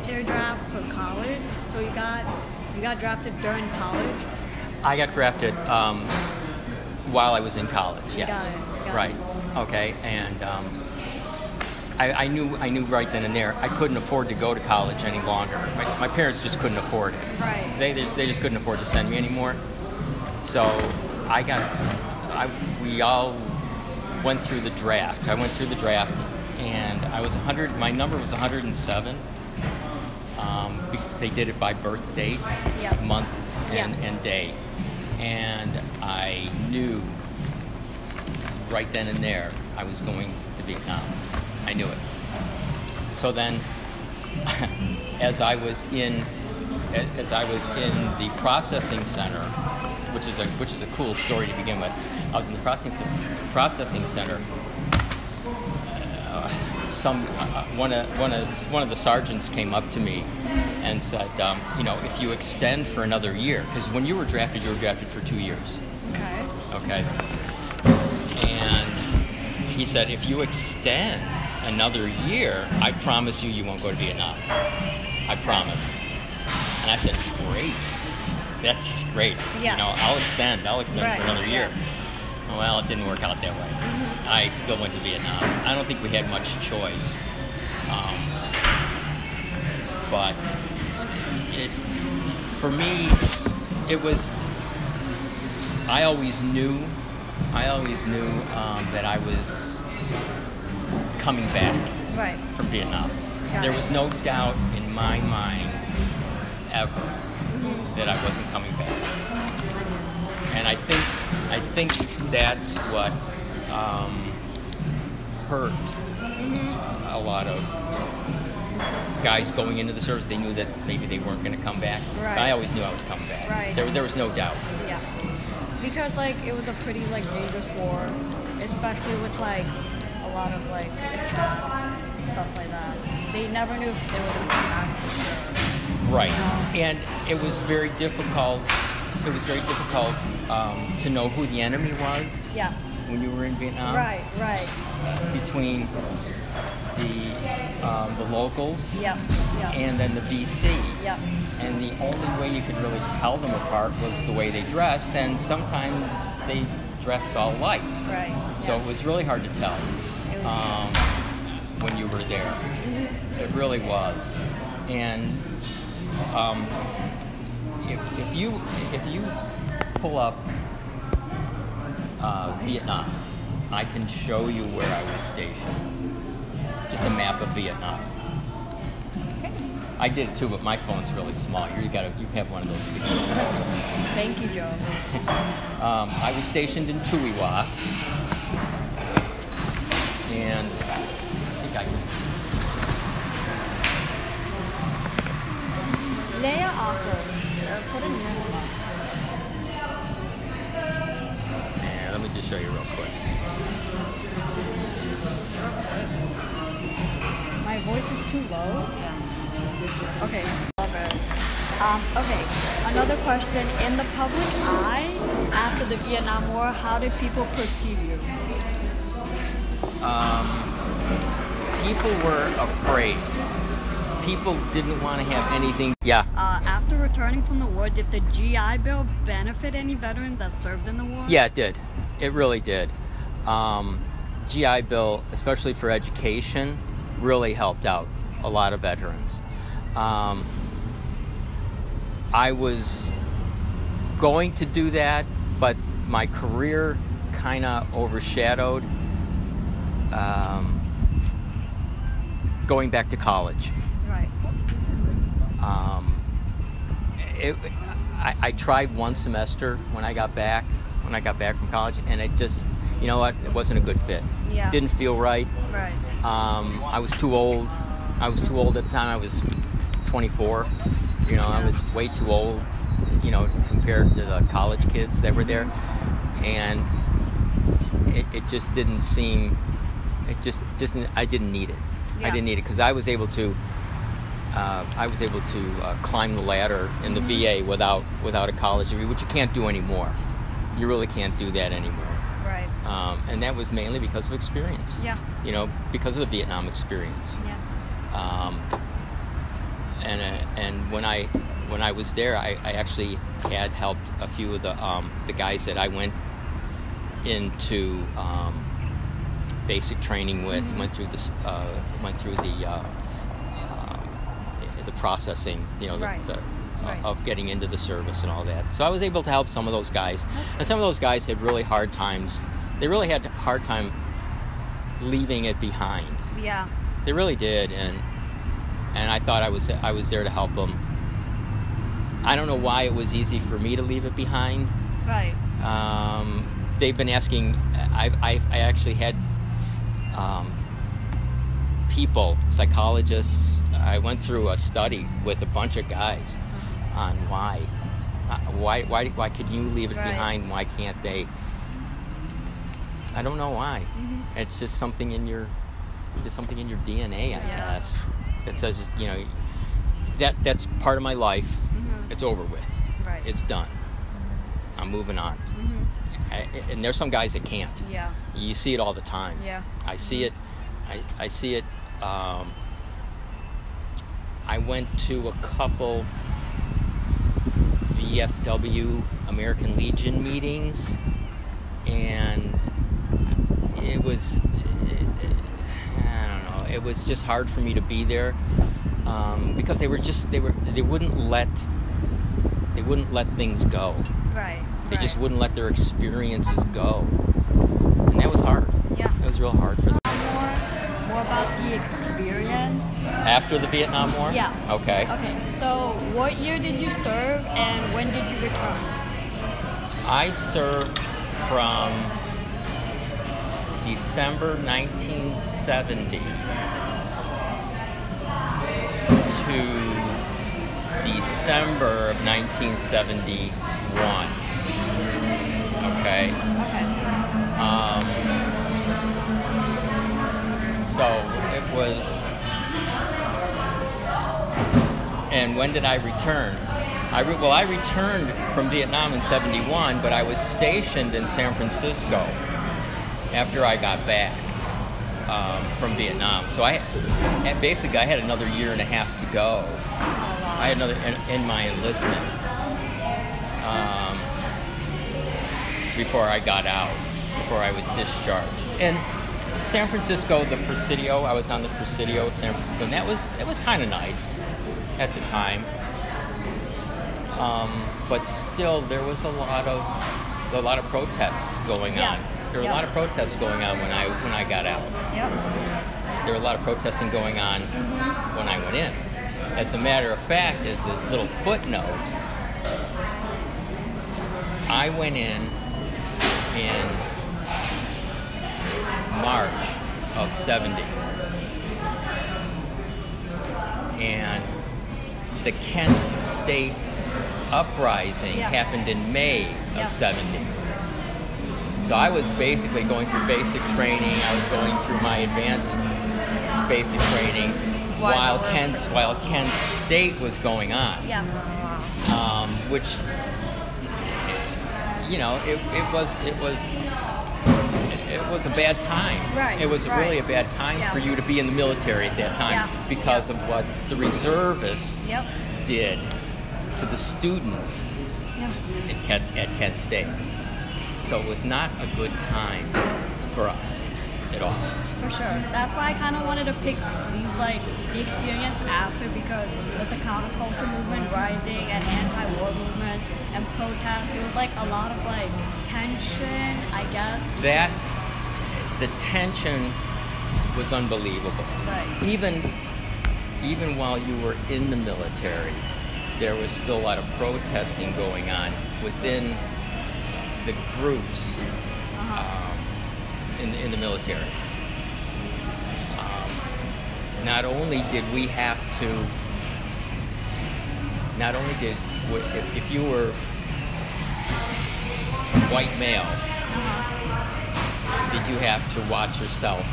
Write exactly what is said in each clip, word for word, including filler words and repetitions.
military draft for college. So you got you got drafted during college. I got drafted um, while I was in college. You Yes, got it, got right. it. Okay, and um, I, I knew I knew right then and there I couldn't afford to go to college any longer. My, my parents just couldn't afford it. Right. They they just, they just couldn't afford to send me anymore. So I got I we all went through the draft. I went through the draft, and I was one hundred. My number was one hundred seven. Um, be- they did it by birth date, Yep. month, and, Yeah. and day, and I knew right then and there I was going to Vietnam. I knew it. So then, as I was in, as I was in the processing center, which is a which is a cool story to begin with. I was in the processing processing center. Uh, some uh, one of one of one of the sergeants came up to me and said, um, you know, if you extend for another year, because when you were drafted, you were drafted for two years. Okay. Okay. And he said, if you extend another year, I promise you, you won't go to Vietnam. I promise. And I said, great. That's just great. Yeah. You know, I'll extend. I'll extend Right, for another year. yeah. Well, it didn't work out that way. Mm-hmm. I still went to Vietnam. I don't think we had much choice. Um, but it, for me, it was, I always knew, I always knew um, that I was coming back Right. from Vietnam. Got There it. was no doubt in my mind ever that I wasn't coming back. And I think I think that's what um, hurt a lot of guys going into the service. They knew that maybe they weren't going to come back. Right. But I always knew I was coming back. Right. There, there was no doubt. Yeah. Because like it was a pretty like dangerous war, especially with like a lot of like attacks, stuff like that. They never knew if they were going to come back for sure. Right. Um, And it was very difficult. It was very difficult um, to know who the enemy was Yeah. when you were in Vietnam. Right. Right. Between the um, the locals Yep. Yep. and then the V C. Yep. And the only way you could really tell them apart was the way they dressed, and sometimes they dressed all alike. Right. So yeah. it was really hard to tell It was- um, when you were there. It really was. And um, if, if you if you pull up uh, Vietnam, I can show you where I was stationed. Just a map of Vietnam. Okay. I did it too, but my phone's really small. You gotta you have one of those. Thank you, Joe. Um, I was stationed in Tui Wa, and I think I can. Leia offer. Uh, put a near them up. And let me just show you real quick. My voice is too low. Yeah. Okay. Love it. Um, okay. Another question. In the public eye, after the Vietnam War, how did people perceive you? Um, people were afraid. People didn't want to have anything. Yeah. Uh, after returning from the war, did the G I Bill benefit any veterans that served in the war? Yeah, it did. It really did. Um, G I Bill, especially for education, really helped out a lot of veterans. Um, I was going to do that, but my career kind of overshadowed um, going back to college. Right. Um, it, I, I tried one semester when I got back, when I got back from college, and it just, you know what, it wasn't a good fit. Yeah. Didn't feel right. Right. Um, I was too old. I was too old at the time. I was twenty-four. You know, I was way too old, you know, compared to the college kids that were there. And it, it just didn't seem, it just, just I didn't need it. Yeah. I didn't need it because I was able to, uh, I was able to uh, climb the ladder in the Mm-hmm. V A without without a college degree, which you can't do anymore. You really can't do that anymore. Right. Um, and that was mainly because of experience. Yeah. You know, because of the Vietnam experience. Yeah. Um, and uh, and when I when I was there, I, I actually had helped a few of the um, the guys that I went into um, basic training with. Mm-hmm. Went through this uh, went through the uh, um, the processing, you know, the, right. the Right. of getting into the service and all that. So I was able to help some of those guys. And some of those guys had really hard times. They really had a hard time leaving it behind. Yeah. They really did. And and I thought I was I was there to help them. I don't know why it was easy for me to leave it behind. Right. Um, they've been asking, I, I, I actually had um, people, psychologists, I went through a study with a bunch of guys on why, uh, why, why, why can you leave it right. behind? Why can't they? I don't know why. Mm-hmm. It's just something in your, just something in your D N A, I yeah. guess, that says, you know, that that's part of my life. Mm-hmm. It's over with. Right. It's done. I'm moving on. Mm-hmm. I, and there's some guys that can't. Yeah. You see it all the time. Yeah. I see it. I, I see it. Um, I went to a couple V F W American Legion meetings, and it was, it, I don't know, it was just hard for me to be there um, because they were just, they were, they wouldn't let, they wouldn't let things go. Right. They right. just wouldn't let their experiences go, and that was hard. Yeah. It was real hard for them. More, more about the experience. After the Vietnam War? Yeah. Okay. Okay. So, what year did you serve, and when did you return? I served from December nineteen seventy to December of nineteen seventy-one. Okay. Okay. Um, so it was. And when did I return? I re- well, I returned from Vietnam in seventy-one, but I was stationed in San Francisco after I got back um, from Vietnam. So I, and basically, I had another year and a half to go. I had another in, in my enlistment um, before I got out, before I was discharged. And San Francisco, the Presidio, I was on the Presidio at San Francisco, and that was it was kind of nice at the time, um, but still there was a lot of a lot of protests going yeah. on. There were yep. a lot of protests going on when I when I got out. Yep. There were a lot of protesting going on mm-hmm. when I went in. As a matter of fact, as a little footnote, I went in in March of seventy, and the Kent State Uprising yeah. happened in May of yeah. seventy. So I was basically going through basic training. I was going through my advanced basic training while, while Kent while Kent State was going on. Yeah. Um, which, you know, it, it was it was it was a bad time. Right. It was right. really a bad time yeah. for you to be in the military at that time yeah. because yeah. of what the reservists yep. did to the students yeah. at Kent, at Kent State. So it was not a good time for us at all. For sure. That's why I kind of wanted to pick these, like, the experience after, because with the counterculture movement rising and anti-war movement and protest, there was, like, a lot of, like, tension, I guess. That, the tension was unbelievable. Right. Even, even while you were in the military, there was still a lot of protesting going on within the groups uh-huh. um, in, in the military. Um, not only did we have to, not only did, if, if you were white male, uh-huh. did you have to watch yourself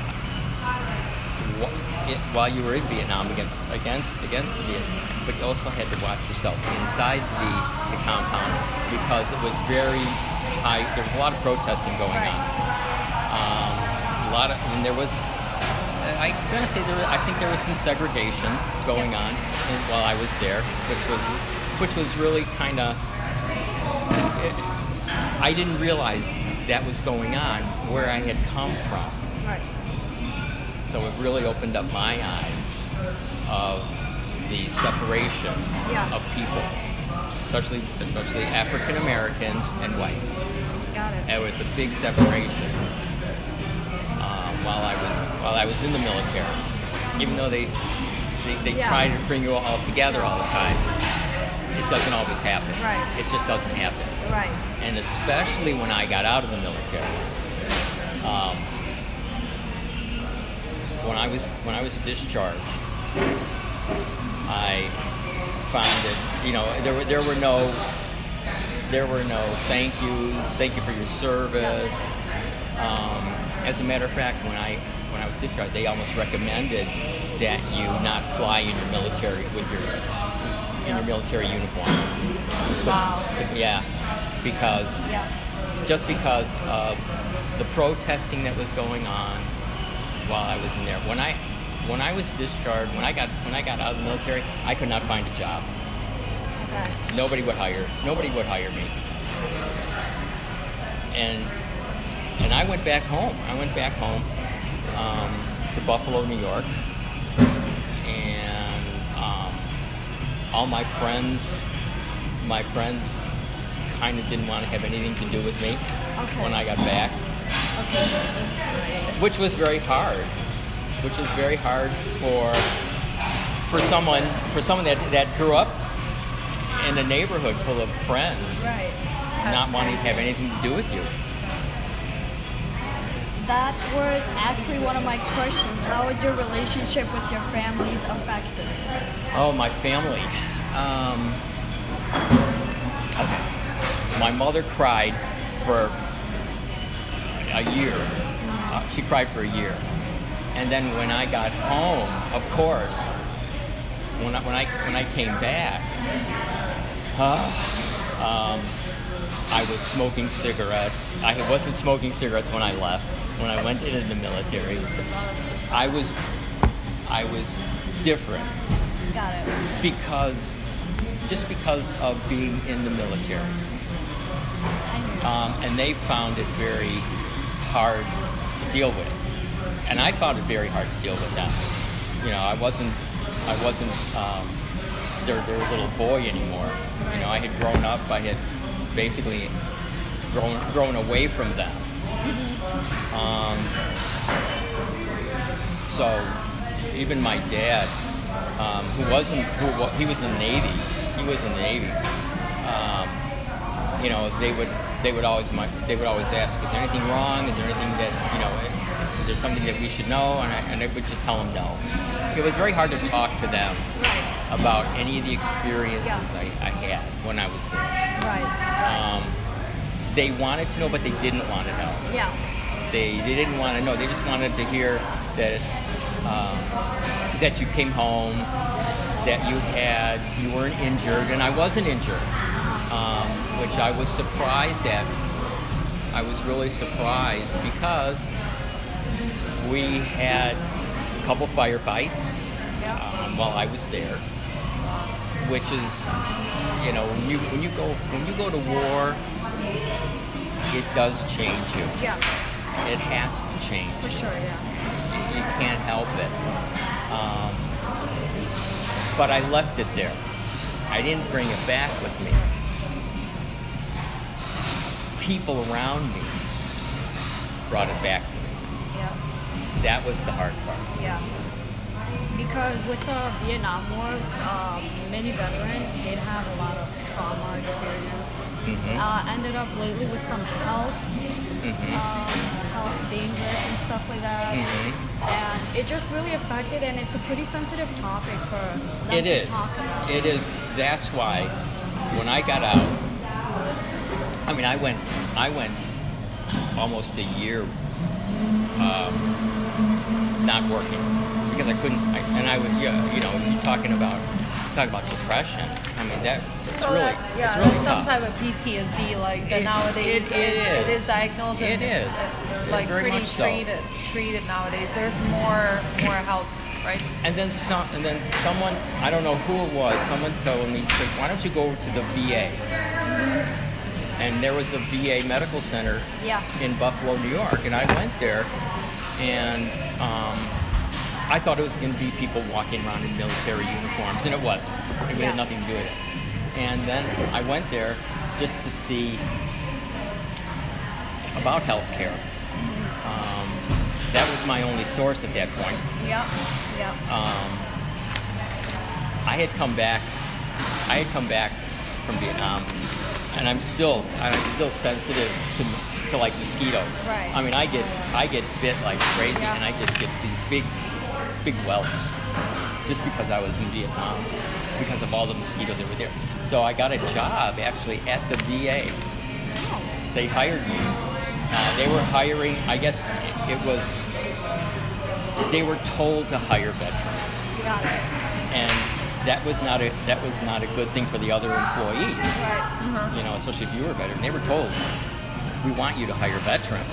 while you were in Vietnam against against against the Vietnam, but you also had to watch yourself inside the, the compound because it was very high. There was a lot of protesting going right. on. Um, a lot of, I mean, there was I, I'm gonna say there. Was, I think there was some segregation going on in- while I was there, which was, which was really kind of. I didn't realize that was going on where I had come from. Right. So it really opened up my eyes of the separation Yeah. of people, especially especially African Americans and whites. Got it. There was a big separation um, while I was while I was in the military. Even though they they, they Yeah. try to bring you all together all the time, it doesn't always happen. Right. It just doesn't happen. Right. And especially when I got out of the military. Um, when I was when I was discharged, I found it. You know, there were there were no there were no thank yous. Thank you for your service. Um, as a matter of fact, when I when I was discharged, they almost recommended that you not fly in your military with your in your military uniform. Wow. Yeah, because Yeah. just because of the protesting that was going on while I was in there. When I when I was discharged, when I got when I got out of the military, I could not find a job. Okay. Nobody would hire. Nobody would hire me. And and I went back home. I went back home um, to Buffalo, New York, and um, all my friends, my friends, kind of didn't want to have anything to do with me Okay. when I got back, Okay. That's great. which was very hard. Which was very hard for for someone for someone that that grew up in a neighborhood full of friends, Right. not wanting to have anything to do with you. That was actually one of my questions. How was your relationship with your families affected? Oh, my family. Um, okay. My mother cried for a year. Uh, she cried for a year. And then when I got home, of course, when I, when I, when I came back, uh, um, I was smoking cigarettes. I wasn't smoking cigarettes when I left. When I went into the military, I was, I was different. Got it. Because, just because of being in the military. I knew. Um, and they found it very hard to deal with. And I found it very hard to deal with them. You know, I wasn't, I wasn't um, their, their little boy anymore. You know, I had grown up, I had basically grown, grown away from them. Um, so even my dad, um, who wasn't, who, wa- he was in the Navy. He was in the Navy. Um, you know, they would, they would always, they would always ask, "Is there anything wrong? Is there anything that, you know, is there something that we should know?" And I, and I would just tell them no. It was very hard to talk to them Right. about any of the experiences Yeah. I, I had when I was there. Right. Um, they wanted to know, but they didn't want to know. Yeah. They, they didn't want to know. They just wanted to hear that um, that you came home, that you had you weren't injured, and I wasn't injured, um, which I was surprised at. I was really surprised because we had a couple firefights Yeah. um, while I was there, which is, you know, when you when you go when you go to war, it does change you. Yeah. It has to change. For sure. Yeah. You, you can't help it. Um, but I left it there. I didn't bring it back with me. People around me brought it back to me. Yeah. That was the hard part. Yeah. Because with the Vietnam War, um, many veterans did have a lot of trauma experience. Mhm. Uh, ended up lately with some health, Mhm. um, health dangers and stuff like that. Mhm. And it just really affected, and it's a pretty sensitive topic for them It to is. talk about. It is. That's why when I got out, I mean, I went, I went almost a year um, not working because I couldn't. I, and I would, yeah, you know, you're talking about talk about depression. I mean, that it's So really, that- yeah, it's really some tough. type of P T S D, like that It- nowadays. it- it It is. is diagnosed. It and is. it's, like Very pretty much so. treated, treated nowadays. There's more, more help, right? And then some, and then someone, I don't know who it was, someone told me, said, why don't you go over to the V A? And there was a V A medical center Yeah. in Buffalo, New York, and I went there, and um, I thought it was going to be people walking around in military uniforms, and it wasn't. It really Yeah. had nothing to do with it. And then I went there just to see about healthcare. Um, that was my only source at that point. Yeah. Yeah. Um, I had come back. I had come back from Vietnam, and I'm still I'm still sensitive to to like mosquitoes. Right. I mean, I get I get bit like crazy, Yeah. and I just get these big big welts just because I was in Vietnam because of all the mosquitoes that were there. So I got a job actually at the V A. Oh. They hired me. Uh, they were hiring. I guess it, it was. They were told to hire veterans, Got it. and that was not a that was not a good thing for the other employees. Right. You know, especially if you were a veteran. They were told, "We want you to hire veterans."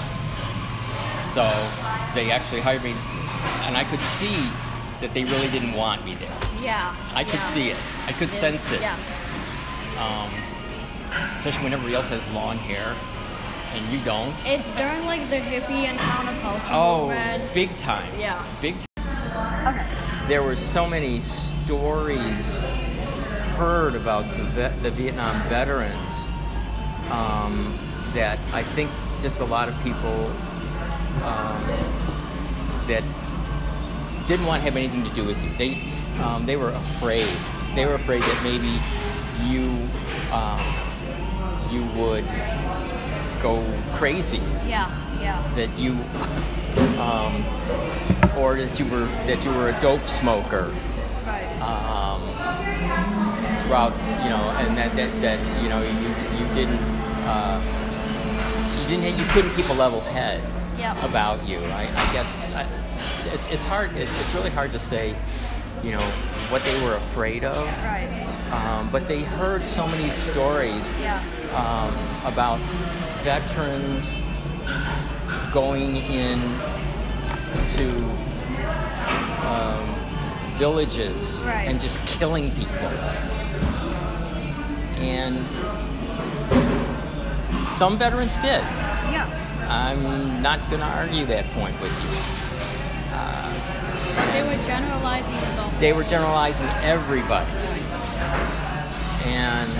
So they actually hired me, and I could see that they really didn't want me there. Yeah. I could yeah. see it. I could sense it. Yeah. Um, especially when everybody else has long hair, and you don't. It's during like the hippie and counterculture Oh, movement. big time. Yeah. Big time. Okay. There were so many stories heard about the vet, the Vietnam veterans um, that I think just a lot of people um, that didn't want to have anything to do with you. They um, they were afraid. They were afraid that maybe you um, you would go crazy. Yeah. Yeah. That you um, or that you were that you were a dope smoker Right. um, throughout, you know, and that, that, that you know you you didn't uh, you didn't you couldn't keep a level head Yep. about you. I, I guess I, it's it's hard. It, it's really hard to say, you know, what they were afraid of. Right. Um, but they heard so many stories Yeah. um, about veterans going in to um, villages Right. and just killing people. And some veterans did. Yeah. I'm not going to argue that point with you. Uh, They were generalizing the whole. they were generalizing everybody. And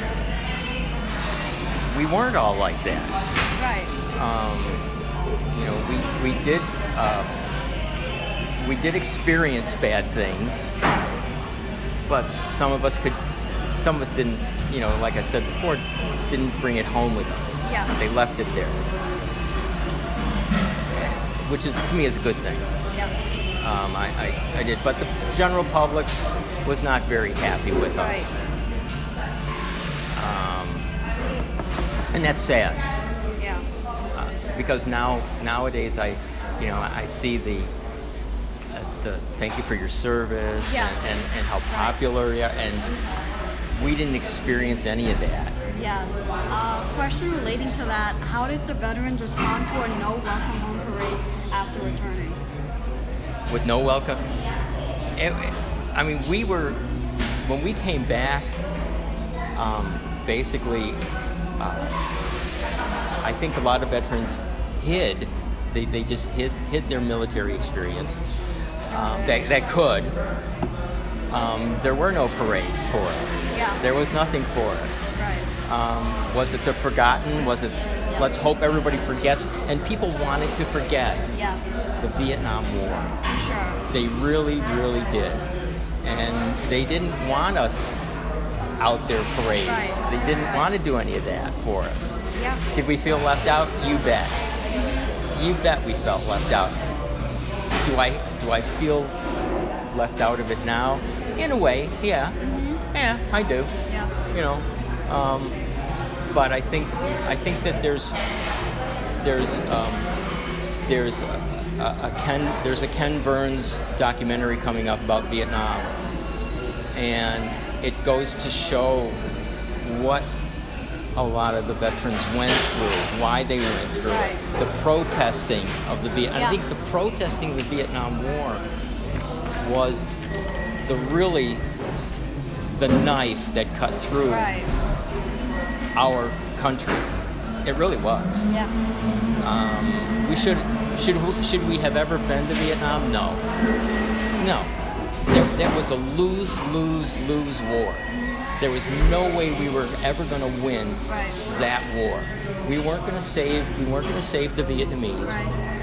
we weren't all like that. Right. Um, you know, we we did uh, we did experience bad things, but some of us could, some of us didn't. You know, like I said before, didn't bring it home with us. Yeah. They left it there, which is to me is a good thing. Yeah. Um, I, I I did, but the general public was not very happy with us. Right. Um, and that's sad. Yeah. Uh, because now nowadays I you know I see the uh, the thank you for your service Yeah. and, and, and how popular you are, and we didn't experience any of that. Yes. Uh, question relating to that: how did the veterans respond to a no welcome home parade after returning? With no welcome, it, I mean we were when we came back. Um, basically, uh, I think a lot of veterans hid. They, they just hid hid their military experience. Um, that that could. Um, there were no parades for us. Yeah. There was nothing for us. Right. Um, was it the forgotten? Was it? Yeah. Let's hope everybody forgets. And people wanted to forget Yeah. the Vietnam War. Sure. They really, really did. And they didn't want us out there parades. Right. They didn't Right. want to do any of that for us. Yeah. Did we feel left out? You bet. You bet we felt left out. Do I do I feel left out of it now? In a way, yeah. Mm-hmm. Yeah, I do. Yeah. You know. Um, but I think I think that there's there's um, there's a, a, a Ken there's a Ken Burns documentary coming up about Vietnam. and it goes to show what a lot of the veterans went through, why they went through Right. it, the protesting of the Viet. Yeah. I think the protesting of the Vietnam War was the really the knife that cut through Right. our country. It really was. Yeah. Um, we should should should we have ever been to Vietnam? No, no. That, that was a lose lose lose war. There was no way we were ever going to win Right. that war. We weren't going to save. We weren't going to save the Vietnamese. Right.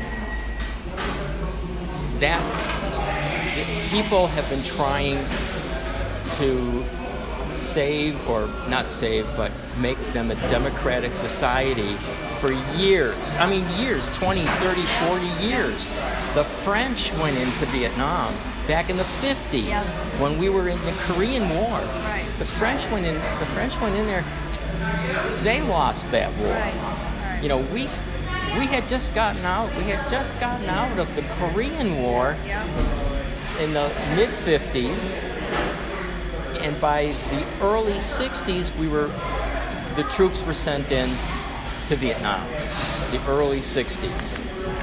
That people have been trying to save, or not save, but make them a democratic society for years. I mean, years, twenty, thirty, forty years. The French went into Vietnam back in the fifties Yeah. when we were in the Korean War. Right. The French went in. The French went in there. They lost that war. Right. Right. You know, we we had just gotten out. We had just gotten out of the Korean War Yeah. in the mid fifties, and by the early sixties, we were the troops were sent in to Vietnam. The early sixties.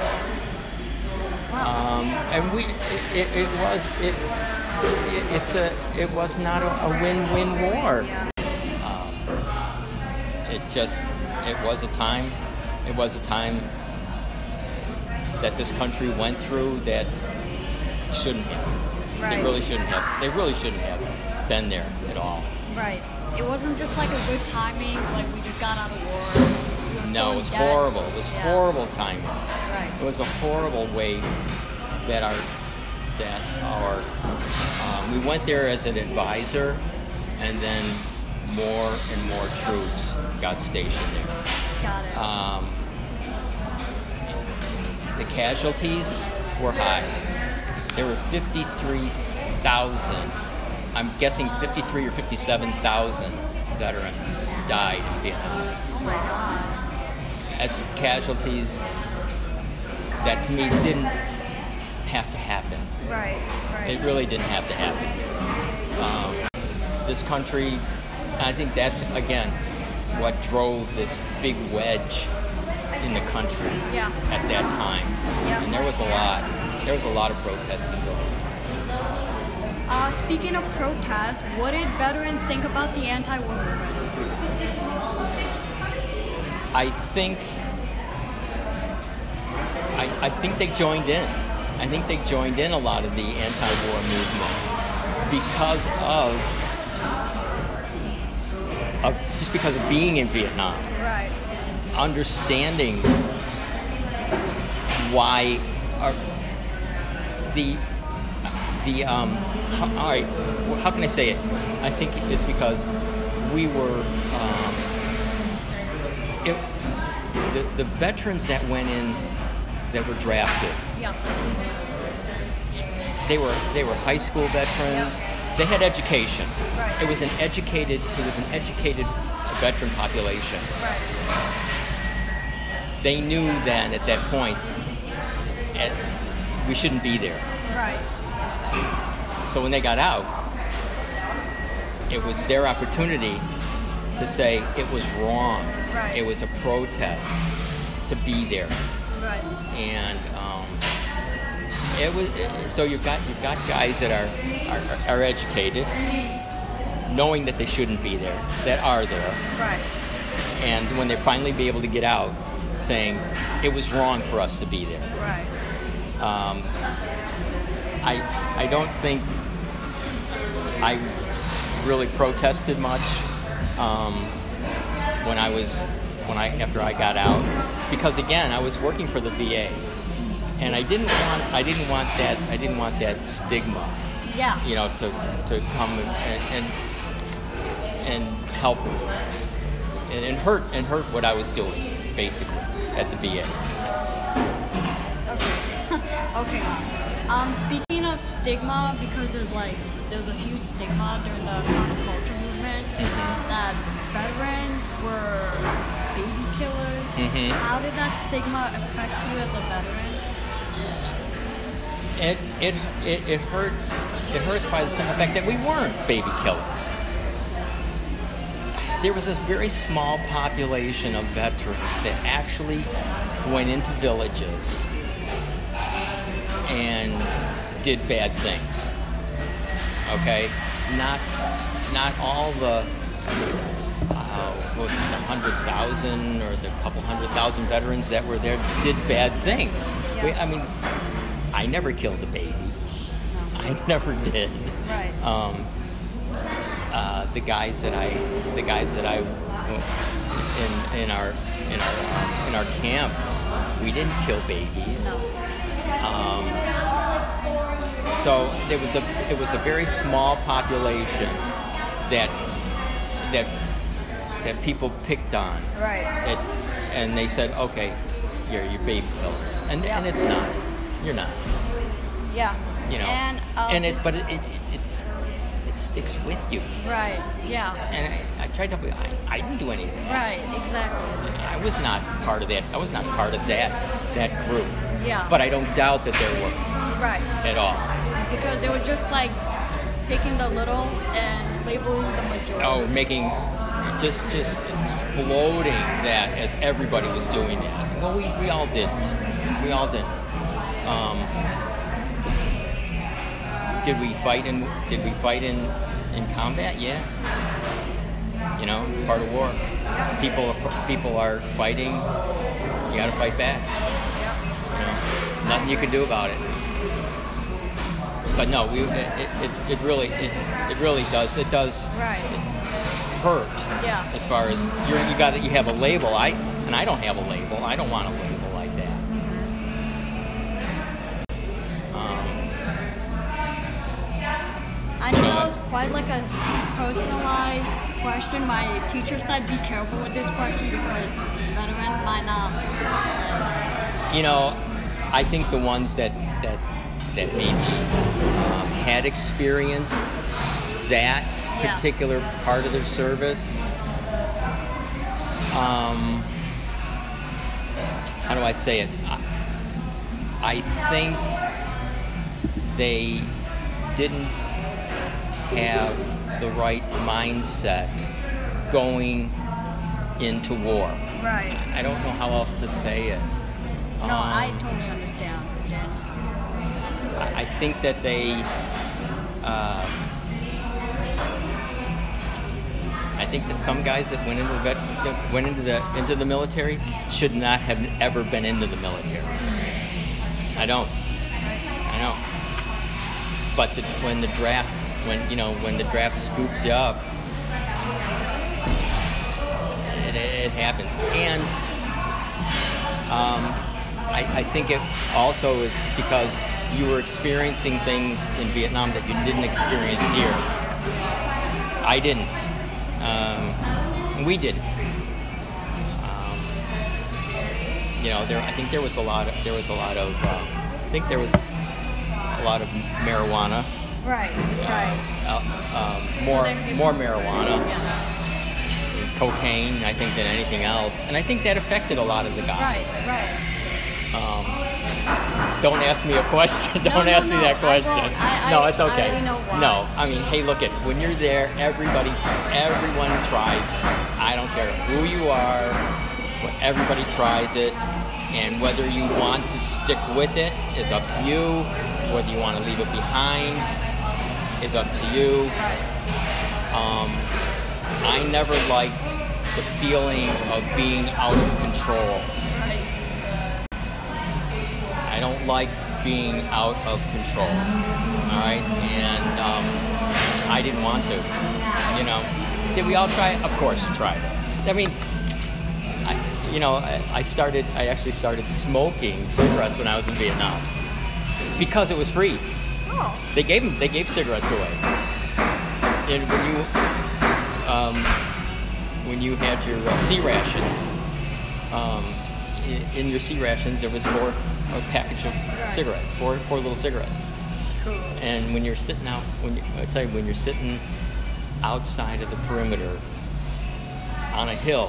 Um, and we, it, it was, it, it, it's a, it was not a, a win-win war. Yeah. Um, it just, it was a time, it was a time that this country went through that shouldn't have. Right. They really shouldn't have. They really shouldn't have been there at all. Right. It wasn't just like a good timing, like we just got out of war. We were No, still it was in debt. horrible. It was Yeah. horrible timing. Right. It was a horrible way that our that our um, we went there as an advisor, and then more and more troops got stationed there. Got it. Um, the casualties were high. There were fifty-three thousand. I'm guessing fifty-three or fifty-seven thousand veterans died in Vietnam. Oh my god. That's casualties that to me didn't have to happen. Right. Right. It really didn't have to happen. Um, this country, I think that's, again, what drove this big wedge in the country Yeah. at that time. Yeah. And there was a lot. There was a lot of protesting going on. Uh, speaking of protests, what did veterans think about the anti-war movement? I think I, I think they joined in. I think they joined in a lot of the anti-war movement because of, of just because of being in Vietnam, Right. understanding why our, the the um how, all right, how can I say it? I think it's because we were um, it, the the veterans that went in that were drafted. Yeah. They were they were high school veterans. Yeah. They had education. Right. It was an educated it was an educated veteran population. Right. They knew then at that point at, we shouldn't be there. Right. So when they got out, it was their opportunity to say it was wrong. Right. It was a protest to be there. Right. And um, it was it, so you've got you've got guys that are, are are educated, knowing that they shouldn't be there, that are there, Right. and when they finally be able to get out, saying it was wrong for us to be there. Right. Um, I I don't think I really protested much um, when I was when I after I got out, because again I was working for the V A, and I didn't want I didn't want that I didn't want that stigma, Yeah. you know, to to come and and, and help and, and hurt and hurt what I was doing basically at the V A. Okay. Okay. Um, speaking of stigma, because there's like there's a huge stigma during the counterculture movement that veterans were baby killers. Mhm. How did that stigma affect you as a veteran? it, it it it hurts. It hurts by the simple fact that we weren't baby killers. There was this very small population of veterans that actually went into villages and did bad things. Okay, not not all the uh, what was it, the hundred thousand or the couple hundred thousand veterans that were there did bad things. Yeah. We, I mean, I never killed a baby. No. I never did. Right. Um, uh, the guys that I, the guys that I, in in our in our um, in our camp, we didn't kill babies. No. Um, so there was a it was a very small population that that that people picked on. Right. It, and they said, okay, you're you're baby killers, and Yeah. and it's not. You're not. Yeah. You know. And uh, and it's this- but it, it it's it sticks with you. Right. Yeah. And I, I tried to. I, I didn't do anything. Right. Exactly. I was not part of that. I was not part of that that group. Yeah. But I don't doubt that there were Right. at all. Because they were just like taking the little and labeling the majority. Oh, making just just exploding that as everybody was doing that. Well, we, we all didn't. We all didn't. Um, did we fight in Did we fight in in combat? Yeah. You know, it's part of war. People are, people are fighting. You got to fight back. Yep. You know, nothing you can do about it. But no, we it it, it really it, it really does it does Right. hurt. Yeah. As far as you're you got you have a label. I and I don't have a label. I don't want a label like that. Um, I know that was quite like a personalized question. My teacher said, "Be careful with this question because veteran might not." Like, you know, I think the ones that that that maybe um, had experienced that Yeah. particular part of their service. Um, how do I say it? I, I think they didn't have the right mindset going into war. right. I don't know how else to say it. No, Um, I totally understand. Jen. I I think that they, uh, I think that some guys that went into the vet, that went into the into the military should not have ever been into the military. I don't. I don't. But the, when the draft, when you know, when the draft scoops you up, it, it happens. And um, I, I think it also is because you were experiencing things in Vietnam that you didn't experience here. I didn't. Um, we didn't. Um, you know, there. I think there was a lot. Of, there was a lot of. Uh, I think there was a lot of marijuana. Right. Right. Uh, um, more more marijuana. Yeah. Cocaine, I think, than anything else, and I think that affected a lot of the guys. Right. Right. Um, don't ask me a question. Don't no, ask me no, that I question. won't. I- no, I- it's okay. I already know why. No, I mean, hey, look it. When you're there, everybody, everyone tries. I don't care who you are. Everybody tries it, and whether you want to stick with it, it's up to you. Whether you want to leave it behind, is up to you. Um, I never liked the feeling of being out of control. I don't like being out of control. All right, and um, I didn't want to. You know, did we all try it? Of course, we tried it. I mean, I, you know, I, I started. I actually started smoking cigarettes when I was in Vietnam because it was free. Oh. They gave them, They gave cigarettes away. And when you um, when you had your uh, C rations, um, in, in your C rations there was four a package of cigarettes, four four little cigarettes. Cool. And when you're sitting out, when you, I tell you, when you're sitting outside of the perimeter on a hill,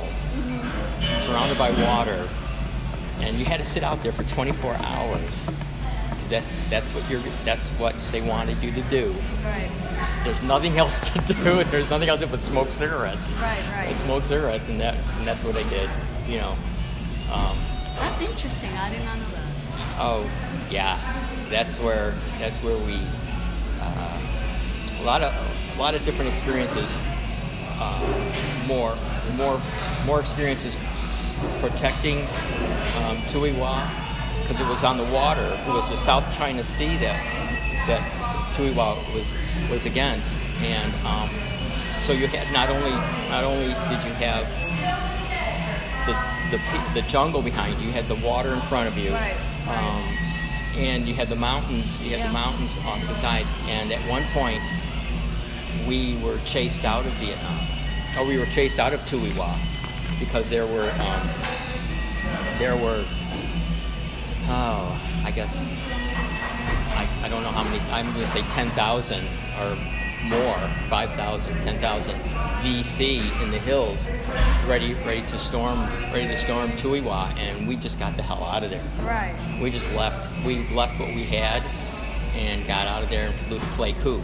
mm-hmm. surrounded by water, and you had to sit out there for twenty-four hours. because that's that's what you're that's what they wanted you to do. Right. There's nothing else to do. There's nothing else to do but smoke cigarettes. Right, right. And smoke cigarettes, and that and that's what I did. You know. Um, That's interesting. I did not know that. oh, yeah. That's where that's where we uh, a lot of a lot of different experiences. Uh, more more more experiences protecting um, Tuiwa, because it was on the water. It was the South China Sea that that Tuiwa was was against, and um, so you had not only not only did you have the the the jungle behind you, you had the water in front of you, Right, right. Um, and you had the mountains. You had Yeah. the mountains off the side, and at one point we were chased out of Vietnam, or we were chased out of Tuiwa, because there were um, there were oh I guess I, I don't know how many, I'm going to say ten thousand or more, five thousand, ten thousand V C in the hills, ready ready to storm ready to storm Tuiwa, and we just got the hell out of there. Right. We just left. We left what we had and got out of there and flew to Pleiku.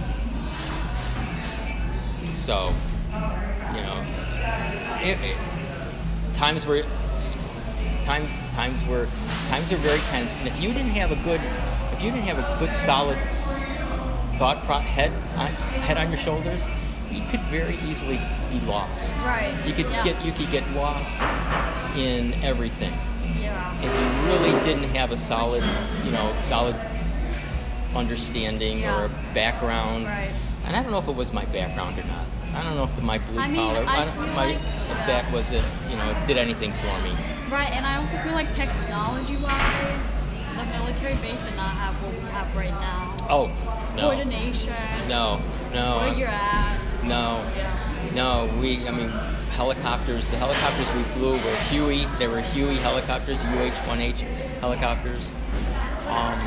So, you know, it, it, times were times times were times are very tense, and if you didn't have a good if you didn't have a good solid thought pro- head on, head on your shoulders, you could very easily be lost. Right. You could Yeah. get you could get lost in everything. Yeah. If you really didn't have a solid, you know, solid understanding Yeah. or a background, Right. and I don't know if it was my background or not. I don't know if the, my blue I mean, collar, I don't- feel my, like- if yeah. that was it, you know, did anything for me. Right, and I also feel like technology-wise, the military base did not have what we have right now. Oh, no, Coordination. no, no, Where you're at. no, Yeah. no. We, I mean, helicopters. The helicopters we flew were Huey. They were Huey helicopters, U H one H helicopters. Um,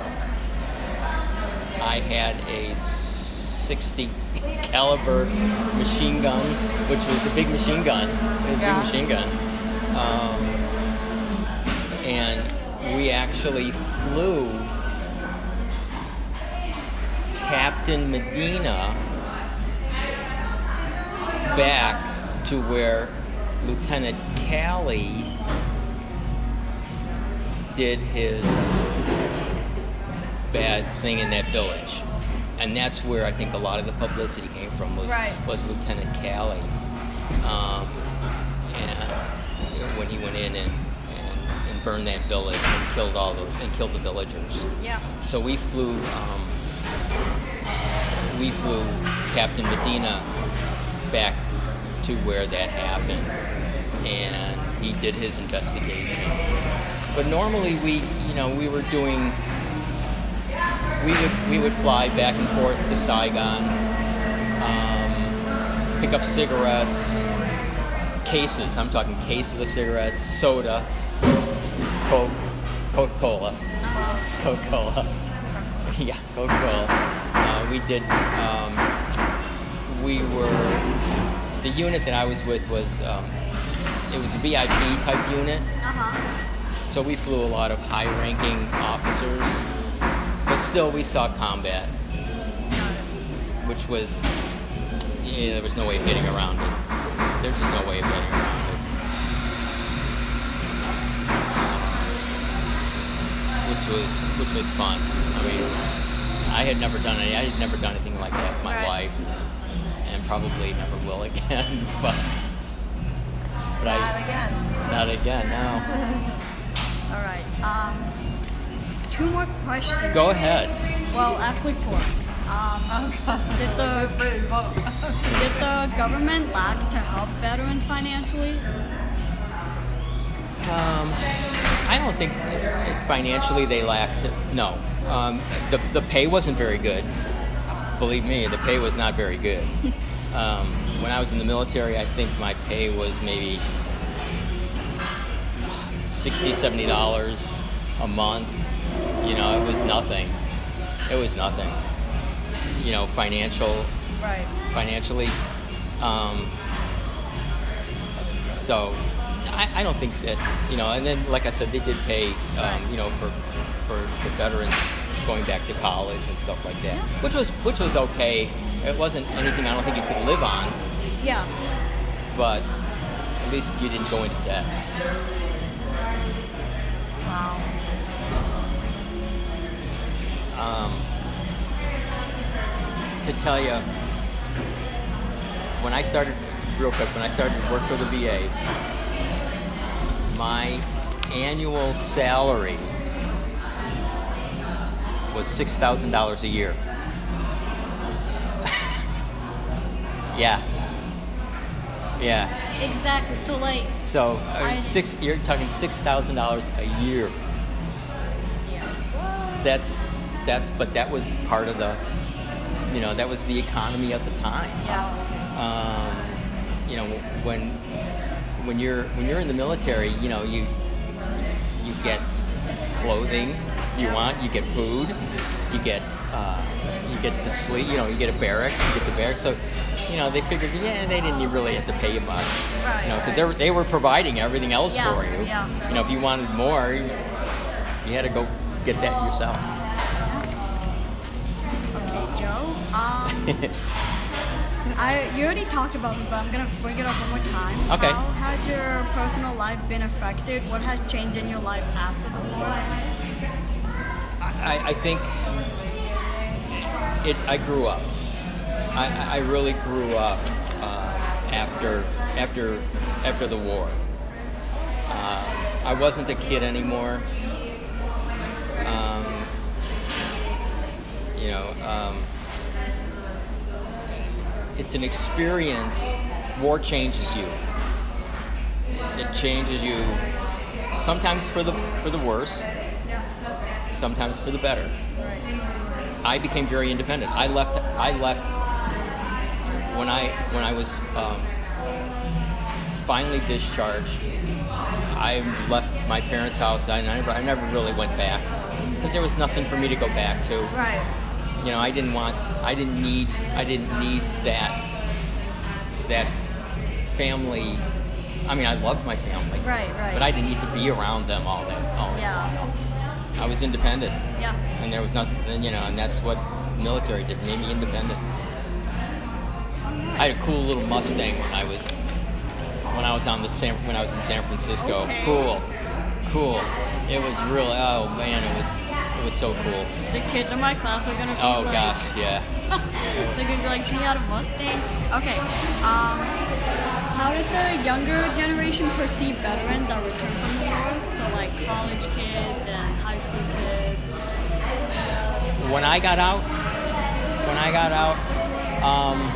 I had a sixty caliber machine gun, which was a big machine gun, a big Yeah. machine gun. Um, and we actually flew Captain Medina back to where Lieutenant Calley did his bad thing in that village. And that's where I think a lot of the publicity came from, was Right. was Lieutenant Calley. Um, and when he went in and, and, and burned that village and killed all the and killed the villagers. Yeah. So we flew um, we flew Captain Medina back to where that happened, and he did his investigation. But normally we, you know, we were doing, we would we would fly back and forth to Saigon, um, pick up cigarettes, cases. I'm talking cases of cigarettes, soda, Coke, Coca-Cola, Coca-Cola. Yeah, Coca-Cola. Uh, we did. Um, we were. The unit that I was with was. Um, it was a V I P type unit. Uh-huh. So we flew a lot of high-ranking officers, but still we saw combat, which was. Yeah, there was no way of getting around it. There's just no way of getting around it. Which was which was fun. I mean, I had never done any. I had never done anything like that in my Right. life, and probably never will again. but but Not I again. not again. No. All right. Um, two more questions. Go ahead. Well, actually four. Um, Oh, God. did the did the government lack to help veterans financially? Um, I don't think financially they lacked. No, um, the the pay wasn't very good. Believe me, the pay was not very good. Um, when I was in the military, I think my pay was maybe sixty, seventy dollars a month. You know, it was nothing. It was nothing. You know, financial, Right. financially. Um, so, I, I don't think that, you know, and then, like I said, they did pay, um, you know, for for the veterans going back to college and stuff like that, Yeah. which was which was okay. It wasn't anything I don't think you could live on, Yeah. but at least you didn't go into debt. Wow. Um, to tell you, when I started, real quick, when I started to work for the V A, my annual salary was six thousand dollars a year. Yeah. Yeah. Exactly. So like. So uh, I- six. You're talking six thousand dollars a year. Yeah. That's that's. But that was part of the. You know, that was the economy at the time. Yeah. Um, you know, when when you're when you're in the military, you know, you you get clothing you Yeah. want, you get food, you get uh, you get to sleep. You know, you get a barracks, you get the barracks. So, you know, they figured, yeah, they didn't really have to pay you much. Right, You know, because right. they were, they were providing everything else Yeah, for you. yeah. You know, if you wanted more, you, you had to go get that yourself. Okay, Joe. Um, I you already talked about it, but I'm gonna bring it up one more time. Okay. How has your personal life been affected? What has changed in your life after the war? I, I think it. I grew up. I, I really grew up uh, after after after the war. Uh, I wasn't a kid anymore. Um, you know, um, it's an experience. War changes you. It changes you. Sometimes for the for the worse. Yeah. Sometimes for the better. Right. I became very independent. I left. I left when I when I was um, finally discharged. I left my parents' house. I never. I never really went back because there was nothing for me to go back to. Right. You know, I didn't want. I didn't need. I didn't need that. That family. I mean, I loved my family. Right. Right. But I didn't need to be around them all that. All Yeah. I was independent. Yeah. And there was nothing, and, you know, and that's what the military did, made me independent. I had a cool little Mustang when I was when I was on the San, when I was in San Francisco. Okay. Cool, cool. It was really, oh man, it was it was so cool. The kids in my class are gonna be Oh like, gosh, yeah. they're gonna be like, she had a Mustang. Okay. Um, how does the younger generation perceive veterans that return from the war? So like college kids and high school kids. When I got out, when I got out, um,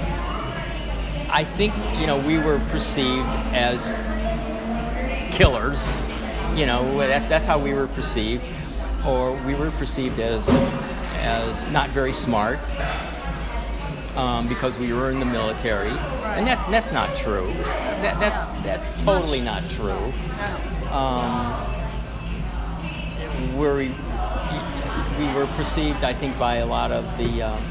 I think, you know, we were perceived as killers. You know, that, that's how we were perceived, or we were perceived as as not very smart um, because we were in the military, and that that's not true. That, that's that's totally not true. Um, where we we were perceived, I think, by a lot of the um,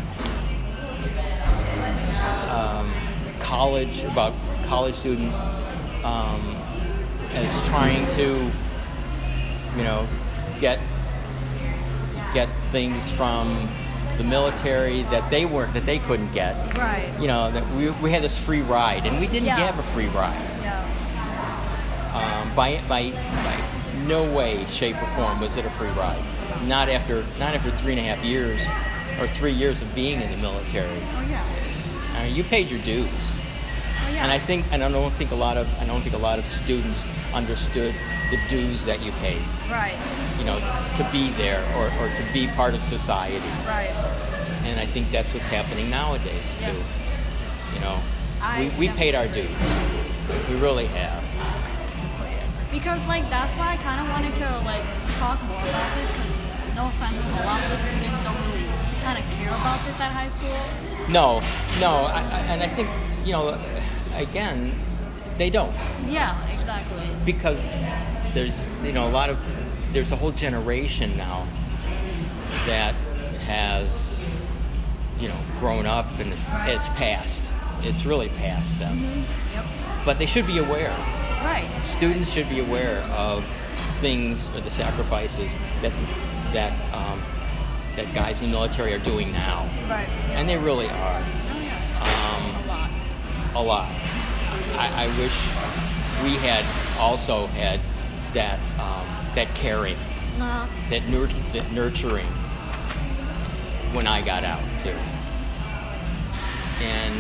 um, college about college students um, as trying to, you know, get get things from the military that they weren't that they couldn't get. Right. You know, that we we had this free ride, and we didn't Yeah. have a free ride. Yeah. Um, by, by by no way, shape, or form was it a free ride. Not after not after three and a half years, or three years of being in the military. Oh yeah. I mean, you paid your dues, Oh yeah. and I think and I don't think a lot of I don't think a lot of students understood the dues that you paid. Right. You know, to be there or, or to be part of society. Right. And I think that's what's happening nowadays too. Yeah. You know, I we we paid our dues. We really have. Because like that's why I kind of wanted to like talk more about this. Cause no offense, a lot of the students don't really kind of care about this at high school. No, no, I, I, and I think, you know, again, they don't, Yeah, exactly. because there's, you know, a lot of, there's a whole generation now that has, you know, grown up and it's, it's past. It's really past them. Yep. But they should be aware. Right. Students should be aware of things or the sacrifices that that um, that guys in the military are doing now, Right. and they really are. Oh yeah. Um, A lot. a lot. I, I wish we had also had that um, that caring, Nah. that, nur- that nurturing when I got out too. And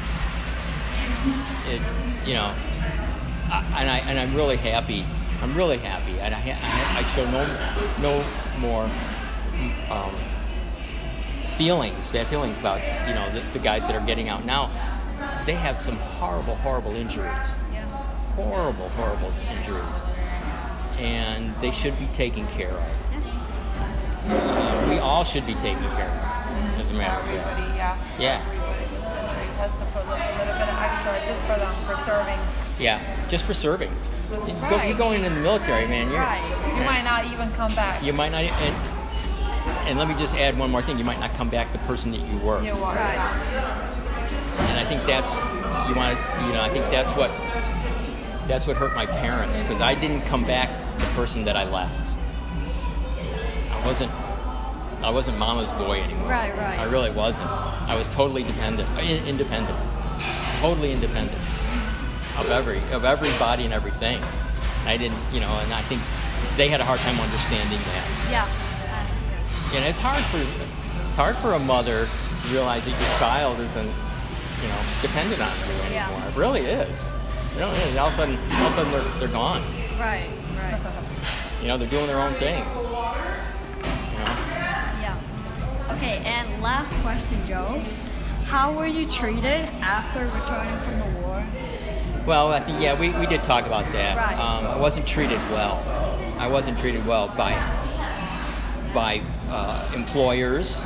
it, you know, I, and I and I'm really happy. I'm really happy, and I ha- I, ha- I show no no more um, feelings, bad feelings about you know the, the guys that are getting out now. They have some horrible, horrible injuries, Yeah. horrible, horrible injuries, and they should be taken care of. Uh, we all should be taken care of, as a matter of fact. Everybody, yeah. Yeah. Everybody in this country has to put like a little bit of extra just for them, for serving. Yeah, just for serving. Just- Go, you're going in the military, man. You're, Right. You might not even come back. You might not, and, and let me just add one more thing. You might not come back the person that you were. You are. Right. And I think that's you want to, you know, I think that's what that's what hurt my parents because I didn't come back the person that I left. I wasn't I wasn't mama's boy anymore. Right, right. I really wasn't. I was totally dependent, in, independent, totally independent of every of everybody and everything. I didn't, you know, and I think they had a hard time understanding that. Yeah. And it's hard for it's hard for a mother to realize that your child isn't, you know, dependent on you anymore. Yeah. It really is. You know, and all of a sudden, all of a sudden they're they're gone. Right. Right. You know, they're doing their own thing. You know. Yeah. Okay, and last question, Joe. How were you treated after returning from the war? Well, I think yeah, we, we did talk about that. Right. Um, I wasn't treated well. I wasn't treated well by by uh, employers.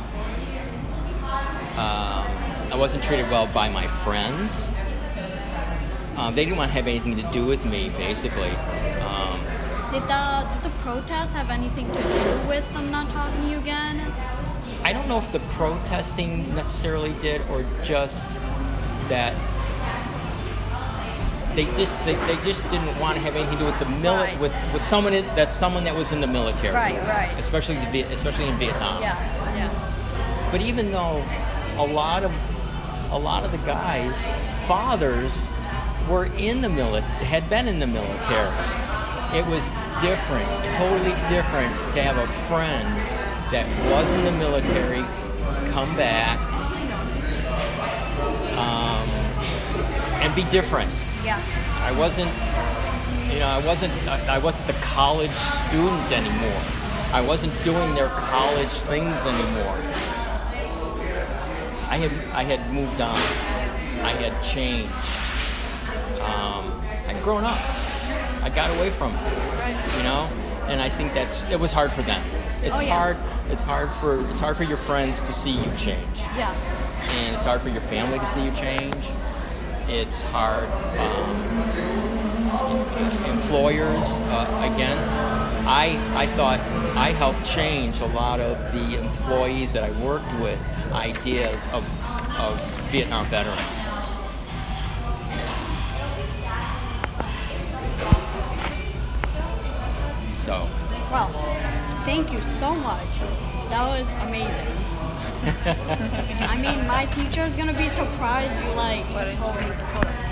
Um, I wasn't treated well by my friends. Um, they didn't want to have anything to do with me, basically. Um, Did the did the protests have anything to do with them not talking to you again? I don't know if the protesting necessarily did, or just that they just they, they just didn't want to have anything to do with the mili- Right. with with someone in, that's someone that was in the military. Right, right. Especially the, Viet- especially in Vietnam. Yeah. Yeah. But even though a lot of a lot of the guys' fathers were in the military, had been in the military, it was different, totally different to have a friend that was in the military come back um, and be different. Yeah. I wasn't, you know, I wasn't, I wasn't the college student anymore. I wasn't doing their college things anymore. I had, I had moved on. I had changed. Um, I'd grown up. I got away from it, you know, and I think that's it was hard for them. It's Oh, yeah. hard. It's hard for it's hard for your friends to see you change, Yeah. and it's hard for your family to see you change. It's hard. Um, employers, uh, again, I I thought I helped change a lot of the employees that I worked with ideas of of Vietnam veterans. So, Well, thank you so much. That was amazing. I mean, my teacher is gonna be surprised you like told me to put